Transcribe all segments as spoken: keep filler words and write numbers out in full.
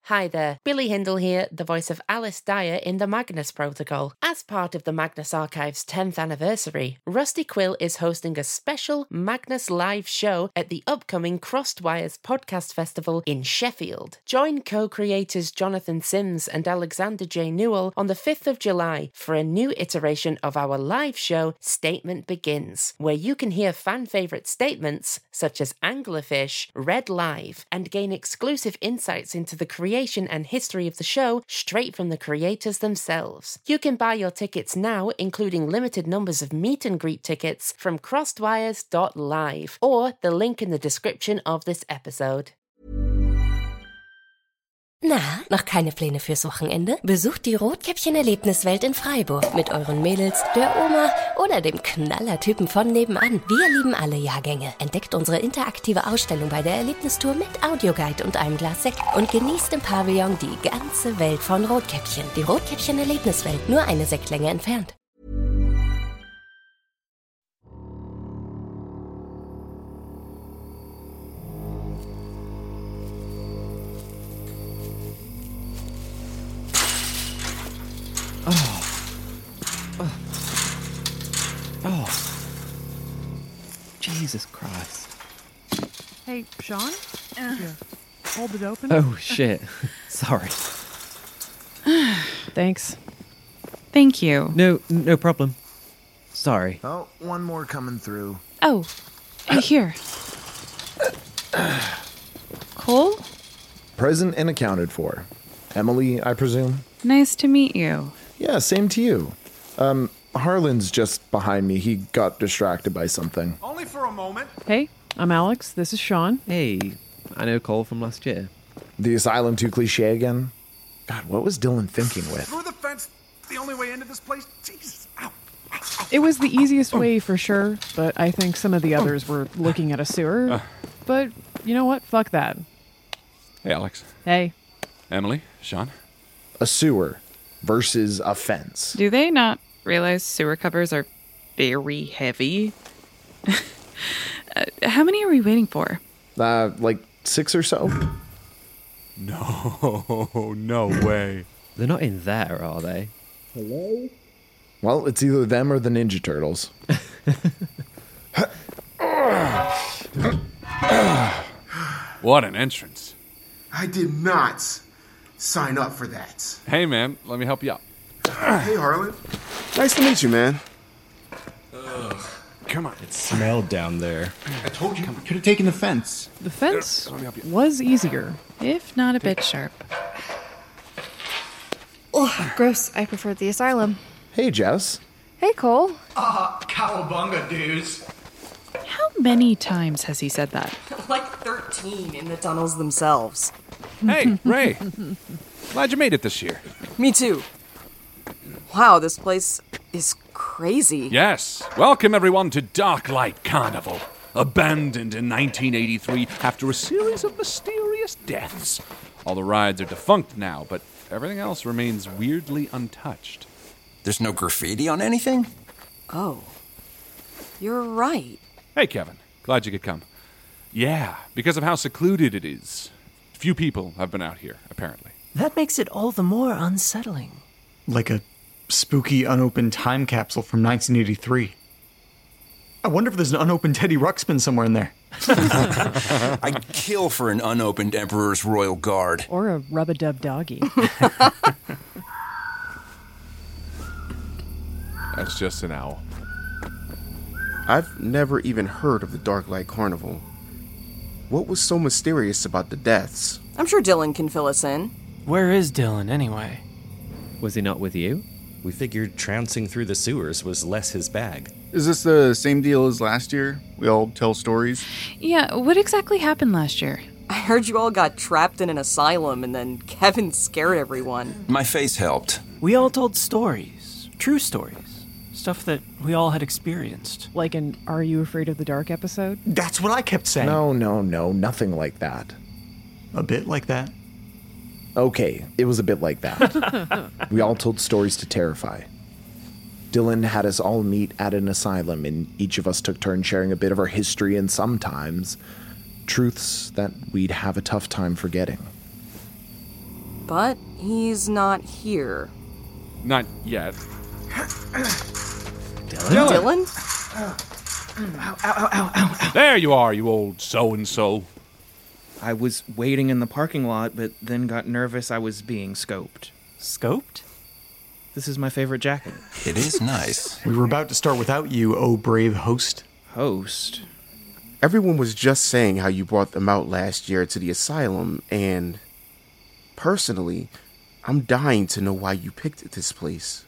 Hi there, Billy Hindle here, the voice of Alice Dyer in the Magnus Protocol. As part of the Magnus Archive's tenth anniversary, Rusty Quill is hosting a special Magnus live show at the upcoming Crossed Wires Podcast Festival in Sheffield. Join co-creators Jonathan Sims and Alexander J. Newell on the fifth of July for a new iteration of our live show, Statement Begins, where you can hear fan-favourite statements such as Anglerfish read live and gain exclusive insights into the creation and history of the show straight from the creators themselves. You can buy your tickets now, including limited numbers of meet and greet tickets, from crossedwires dot live or the link in the description of this episode. Na, noch keine Pläne fürs Wochenende? Besucht die Rotkäppchen-Erlebniswelt in Freiburg mit euren Mädels, der Oma oder dem Knallertypen von nebenan. Wir lieben alle Jahrgänge. Entdeckt unsere interaktive Ausstellung bei der Erlebnistour mit Audioguide und einem Glas Sekt und genießt im Pavillon die ganze Welt von Rotkäppchen. Die Rotkäppchen-Erlebniswelt, nur eine Sektlänge entfernt. Oh. Oh. Oh. Jesus Christ. Hey, Sean? Uh, Here. Hold it open. Oh, shit. Sorry. Thanks. Thank you. No, no problem. Sorry. Oh, one more coming through. Oh, hey, here. Cole? Present and accounted for. Emily, I presume? Nice to meet you. Yeah, same to you. Um, Harlan's just behind me. He got distracted by something. Only for a moment. Hey, I'm Alex. This is Sean. Hey, I know Cole from last year. The asylum too cliche again? God, what was Dylan thinking with? Through the fence, the only way into this place? Jesus. Ow. Ow, ow. It was the easiest way for sure, but I think some of the others were looking at a sewer. Uh. But you know what? Fuck that. Hey, Alex. Hey. Emily, Sean. A sewer versus a fence. Do they not realize sewer covers are very heavy? uh, how many are we waiting for? Uh, like six or so? No, no way. They're not in there, are they? Hello? Well, it's either them or the Ninja Turtles. What an entrance. I did not sign up for that. Hey, man, let me help you out. Hey, Harlan. Nice to meet you, man. Ugh. Come on. It smelled down there. I told you, you could have taken the fence. The fence was easier, if not a bit sharp. Oh, gross. I prefer the asylum. Hey, Jess. Hey, Cole. Ah, uh, cowabunga, dudes. How many times has he said that? Like thirteen in the tunnels themselves. Hey, Ray. Glad you made it this year. Me too. Wow, this place is crazy. Yes. Welcome, everyone, to Darklight Carnival. Abandoned in nineteen eighty-three after a series of mysterious deaths. All the rides are defunct now, but everything else remains weirdly untouched. There's no graffiti on anything? Oh. You're right. Hey, Kevin. Glad you could come. Yeah, because of how secluded it is. Few people have been out here, apparently. That makes it all the more unsettling. Like a spooky, unopened time capsule from nineteen eighty-three. I wonder if there's an unopened Teddy Ruxpin somewhere in there. I'd kill for an unopened Emperor's Royal Guard. Or a rub-a-dub doggy. That's just an owl. I've never even heard of the Darklight Carnival. What was so mysterious about the deaths? I'm sure Dylan can fill us in. Where is Dylan, anyway? Was he not with you? We figured trouncing through the sewers was less his bag. Is this the same deal as last year? We all tell stories? Yeah, what exactly happened last year? I heard you all got trapped in an asylum and then Kevin scared everyone. My face helped. We all told stories. True stories. Stuff that we all had experienced. Like an Are You Afraid of the Dark episode? That's what I kept saying. No, no, no, nothing like that. A bit like that? Okay, it was a bit like that. We all told stories to terrify. Dylan had us all meet at an asylum, and each of us took turns sharing a bit of our history and sometimes truths that we'd have a tough time forgetting. But he's not here. Not yet. Dylan? Dylan? There you are, you old so-and-so. I was waiting in the parking lot, but then got nervous I was being scoped. Scoped? This is my favorite jacket. It is nice. We were about to start without you, oh brave host. Host? Everyone was just saying how you brought them out last year to the asylum, and personally, I'm dying to know why you picked this place.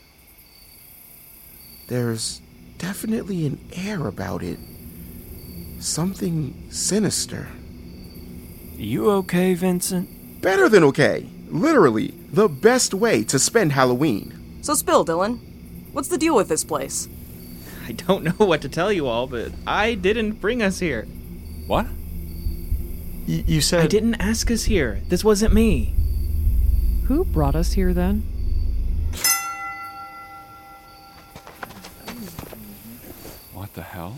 There's definitely an air about it. Something sinister. You okay, Vincent? Better than okay. Literally, the best way to spend Halloween. So spill, Dylan. What's the deal with this place? I don't know what to tell you all, but I didn't bring us here. What? Y- you said... I didn't ask us here. This wasn't me. Who brought us here then? What the hell?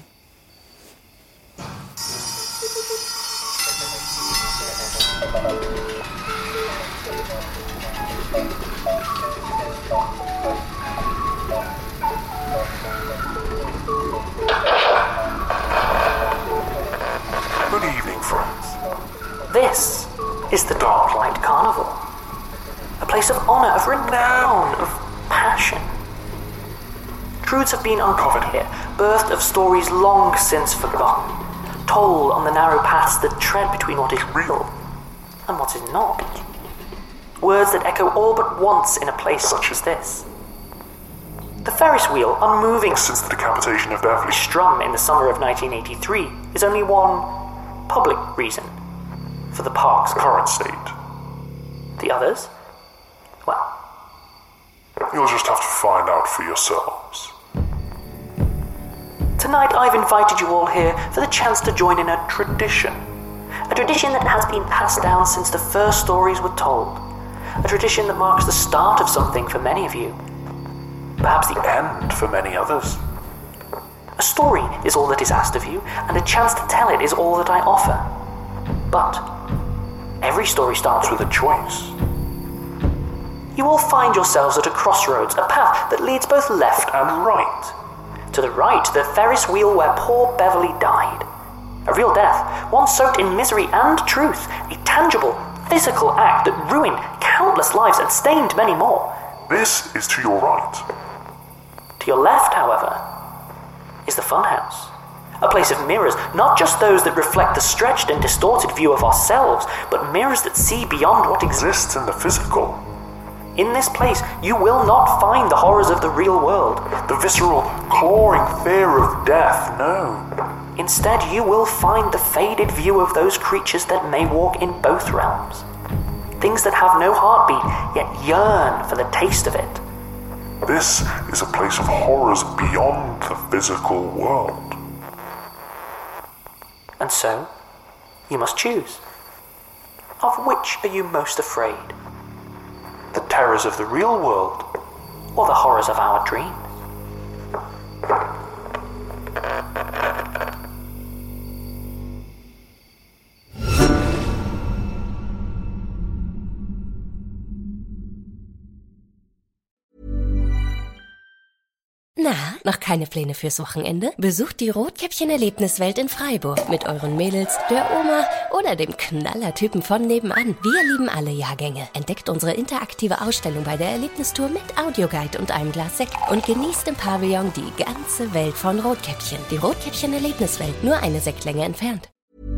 Good evening, friends. This is the Darklight Carnival. A place of honor, of renown, of passion. Truths have been uncovered here, birthed of stories long since forgotten, told on the narrow paths that tread between what is real and what is not. Words that echo all but once in a place such as this. The Ferris wheel, unmoving since the decapitation of Beverly Strum in the summer of nineteen eighty-three, is only one public reason for the park's current state. The others? Well, you'll just have to find out for yourselves. Tonight I've invited you all here for the chance to join in a tradition. A tradition that has been passed down since the first stories were told. A tradition that marks the start of something for many of you. Perhaps the end for many others. A story is all that is asked of you, and a chance to tell it is all that I offer. But every story starts with a choice. You all find yourselves at a crossroads, a path that leads both left and right. To the right, the Ferris wheel where poor Beverly died. A real death, one soaked in misery and truth, a tangible, physical act that ruined countless lives and stained many more. This is to your right. To your left, however, is the funhouse. A place of mirrors, not just those that reflect the stretched and distorted view of ourselves, but mirrors that see beyond what exists in the physical. In this place, you will not find the horrors of the real world, the visceral, clawing fear of death, no. Instead, you will find the faded view of those creatures that may walk in both realms. Things that have no heartbeat, yet yearn for the taste of it. This is a place of horrors beyond the physical world. And so, you must choose. Of which are you most afraid? The terrors of the real world, or the horrors of our dreams? Na, noch keine Pläne fürs Wochenende? Besucht die Rotkäppchen-Erlebniswelt in Freiburg mit euren Mädels, der Oma oder dem Knallertypen von nebenan. Wir lieben alle Jahrgänge. Entdeckt unsere interaktive Ausstellung bei der Erlebnistour mit Audioguide und einem Glas Sekt und genießt im Pavillon die ganze Welt von Rotkäppchen. Die Rotkäppchen-Erlebniswelt, nur eine Sektlänge entfernt.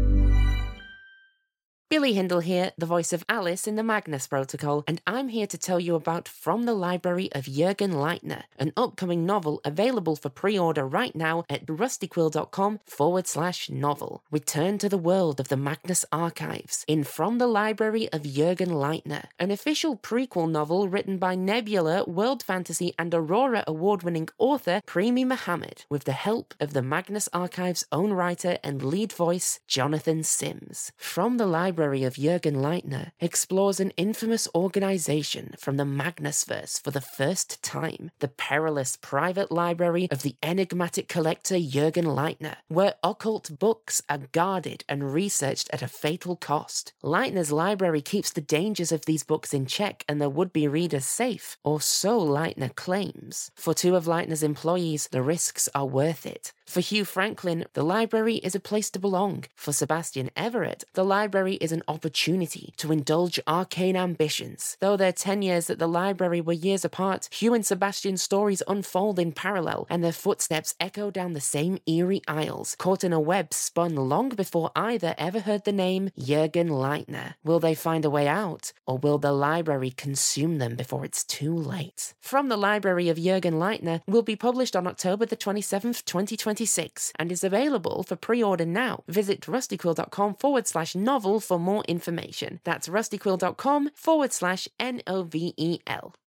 Billy Hindle here, the voice of Alice in the Magnus Protocol, and I'm here to tell you about From the Library of Jürgen Leitner, an upcoming novel available for pre-order right now at rustyquill.com forward slash novel. Return to the world of the Magnus Archives in From the Library of Jürgen Leitner, an official prequel novel written by Nebula, World Fantasy and Aurora award-winning author Primi Mohammed, with the help of the Magnus Archives' own writer and lead voice, Jonathan Sims. From the Library library of Jürgen Leitner explores an infamous organization from the Magnusverse for the first time, the perilous private library of the enigmatic collector Jürgen Leitner, where occult books are guarded and researched at a fatal cost. Leitner's library keeps the dangers of these books in check and their would-be readers safe, or so Leitner claims. For two of Leitner's employees, the risks are worth it. For Hugh Franklin, the library is a place to belong. For Sebastian Everett, the library is an opportunity to indulge arcane ambitions. Though their ten years at the library were years apart, Hugh and Sebastian's stories unfold in parallel, and their footsteps echo down the same eerie aisles, caught in a web spun long before either ever heard the name Jürgen Leitner. Will they find a way out, or will the library consume them before it's too late? From the Library of Jürgen Leitner will be published on October the twenty-seventh, twenty twenty-six, and is available for pre-order now. Visit rustyquill.com forward slash novel for more information. That's rustyquill.com forward slash N O V E L.